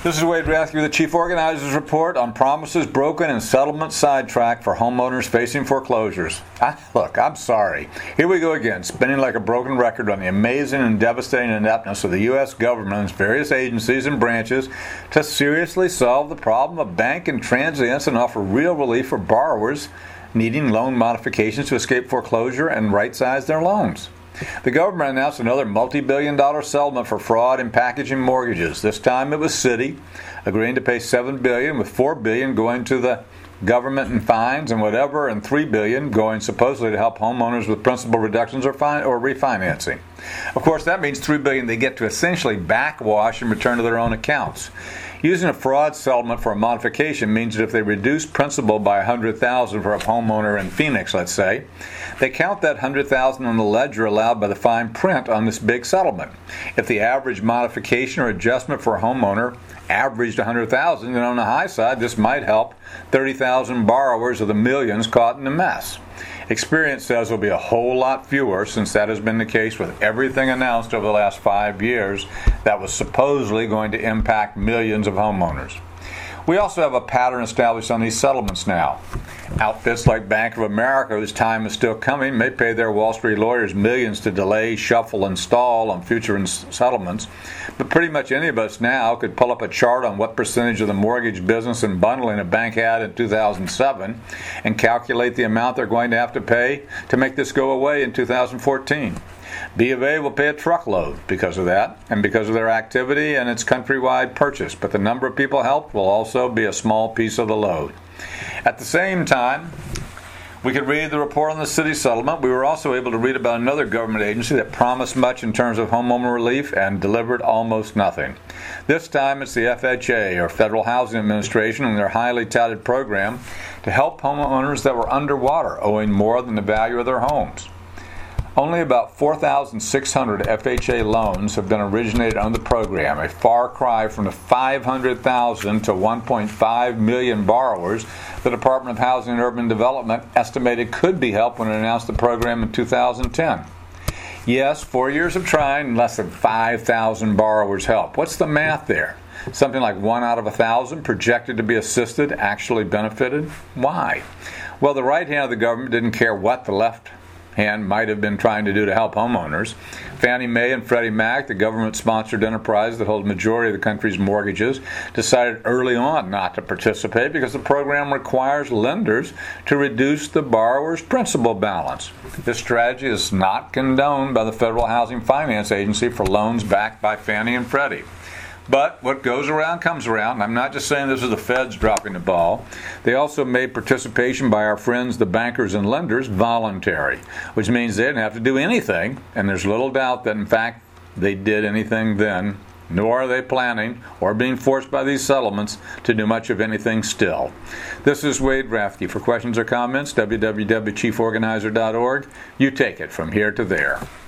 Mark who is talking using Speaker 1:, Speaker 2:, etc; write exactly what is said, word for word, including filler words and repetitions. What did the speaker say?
Speaker 1: This is Wade Rathke with the Chief Organizer's Report on promises broken and settlement sidetracked for homeowners facing foreclosures. I, look, I'm sorry. Here we go again, spinning like a broken record on the amazing and devastating ineptness of the U S government and its various agencies and branches to seriously solve the problem of bank and transients and offer real relief for borrowers needing loan modifications to escape foreclosure and right-size their loans. The government announced another multi-billion dollar settlement for fraud in packaging mortgages. This time it was Citi, agreeing to pay seven billion dollars, with four billion dollars going to the government in fines and whatever, and three billion dollars going supposedly to help homeowners with principal reductions or, fin- or refinancing. Of course, that means three billion dollars they get to essentially backwash and return to their own accounts. Using a fraud settlement for a modification means that if they reduce principal by one hundred thousand dollars for a homeowner in Phoenix, let's say, they count that one hundred thousand dollars on the ledger allowed by the fine print on this big settlement. If the average modification or adjustment for a homeowner averaged one hundred thousand dollars, then on the high side, this might help thirty thousand borrowers of the millions caught in the mess. Experience says there will be a whole lot fewer, since that has been the case with everything announced over the last five years that was supposedly going to impact millions of homeowners. We also have a pattern established on these settlements now. Outfits like Bank of America, whose time is still coming, may pay their Wall Street lawyers millions to delay, shuffle, and stall on future ins- settlements, but pretty much any of us now could pull up a chart on what percentage of the mortgage business and bundling a bank had in two thousand seven and calculate the amount they're going to have to pay to make this go away in two thousand fourteen. B of A will pay a truckload because of that and because of their activity and its countrywide purchase, but the number of people helped will also be a small piece of the load. At the same time, we could read the report on the Citi settlement. We were also able to read about another government agency that promised much in terms of homeowner relief and delivered almost nothing. This time it's the F H A, or Federal Housing Administration, and their highly touted program to help homeowners that were underwater, owing more than the value of their homes. Only about four thousand six hundred F H A loans have been originated under the program, a far cry from the five hundred thousand to one point five million borrowers the Department of Housing and Urban Development estimated could be helped when it announced the program in two thousand ten. Yes, four years of trying and less than five thousand borrowers helped. What's the math there? Something like one out of a thousand projected to be assisted actually benefited? Why? Well, the right hand of the government didn't care what the left hand might have been trying to do to help homeowners. Fannie Mae and Freddie Mac, the government-sponsored enterprise that holds the majority of the country's mortgages, decided early on not to participate because the program requires lenders to reduce the borrower's principal balance. This strategy is not condoned by the Federal Housing Finance Agency for loans backed by Fannie and Freddie. But what goes around comes around, and I'm not just saying this is the feds dropping the ball. They also made participation by our friends, the bankers and lenders, voluntary, which means they didn't have to do anything, and there's little doubt that, in fact, they did anything then, nor are they planning or being forced by these settlements to do much of anything still. This is Wade Rathke. For questions or comments, w w w dot chief organizer dot org. You take it from here to there.